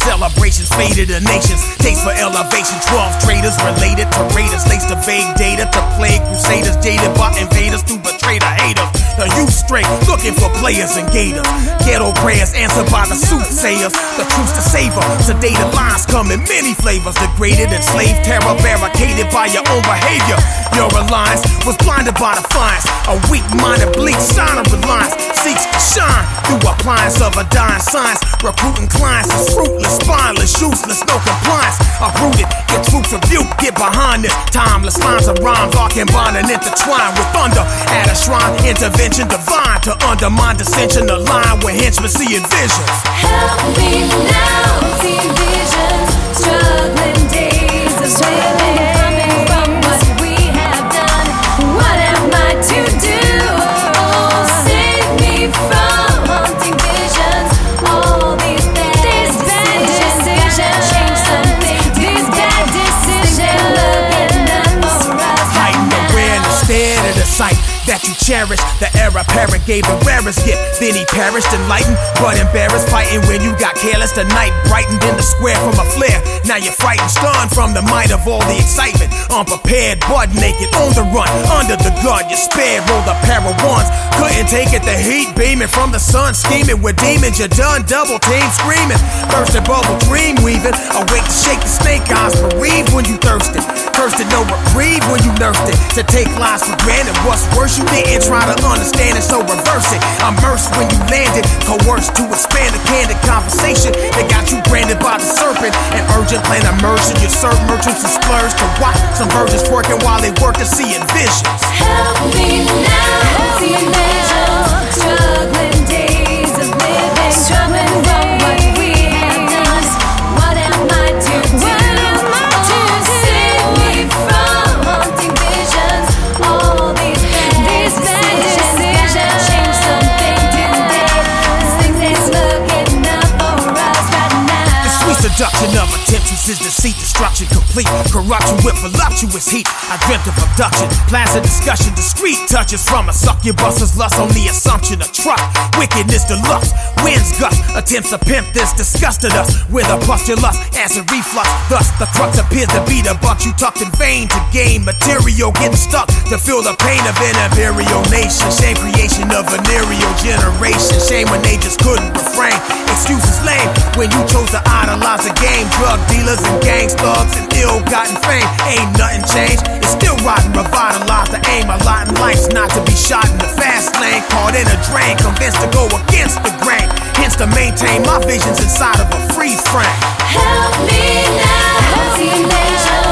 celebrations faded the nations. Taste for elevation, 12 traitors related to raiders. Laced to vague data to plague crusaders. Jaded by invaders to betray the haters. The youth straight looking for players and gators. Ghetto prayers answered by the soothsayers. The truth's to savor. Sedated lines come in many flavors. Degraded, enslaved, terror barricaded by your own behavior. Your alliance was blinded by defiance. A weak-minded bleak sign of reliance seeks to shine through appliance of a dying science. Recruiting clients is fruitless, spineless, useless, no compliance. Uprooted, get troops rebuke, get behind this. Timeless lines of rhymes are combined and intertwined with thunder at a shrine. Intervention divine to undermine dissension. The line where henchmen see visions. Help me now, see visions. Struggling days of living, coming from what we have done. What am I to do? Oh, save me from haunting visions. All these bad decisions change something. These bad decisions looking up for us. Heightened awareness, stare at the sight that you cherish. The heir apparent gave the rarest gift. Then he perished, enlightened but embarrassed. Fighting when you got careless. The night brightened in the square from a flare. Now you're frightened, stunned from the might of all the excitement. Unprepared, butt naked, on the run. Under the gun, you spared. Rolled a pair of ones. Couldn't take it, the heat beaming from the sun. Scheming with demons, you're done. Double team screaming. Bursting bubble, dream weaving. Awake to shake the snake eyes. Bereaved when you thirsted. Cursed no reprieve when you nursed it. To take lies for granted. What's worse, you didn't try to understand it, so reverse it. Immersed when you landed, coerced to expand a candid conversation that got you branded by the serpent. An urgent plan immersion, you serve merchants and splurge to watch some virgins twerking while they work and seeing visions. Help me now, see visions. Struggling days of living, coming from what we have done. What am I to do? Oh, save me from haunting visions. All these bad decisions change something today. This thing is looking up for us right now. The sweet seduction of attempts is deceit, destruction complete. Corruption with voluptuous heat. I dreamt of abduction, placid discussion, discreet touches from a succubus's lust on the assumption of trust. Wickedness deluxe, winds gust, attempts to pimp this disgusted us with a pustulus, acid reflux. Thus the crux appears to be the buck you tucked in vain to gain material, getting stuck to feel the pain of an imperial nation. Shame creation of venereal generation. Shame when they just couldn't refrain. Excuses lame when you chose to idolize the game. Drug dealers and gangs, thugs and ill-gotten fame. Ain't nothing changed, it's still rotten, revitalized. The aim a lot in life's not to be shot in the fast lane. Caught in a drain, convinced to go against the grain. Hence to maintain my visions inside of a freeze frame. Help me now, see visions.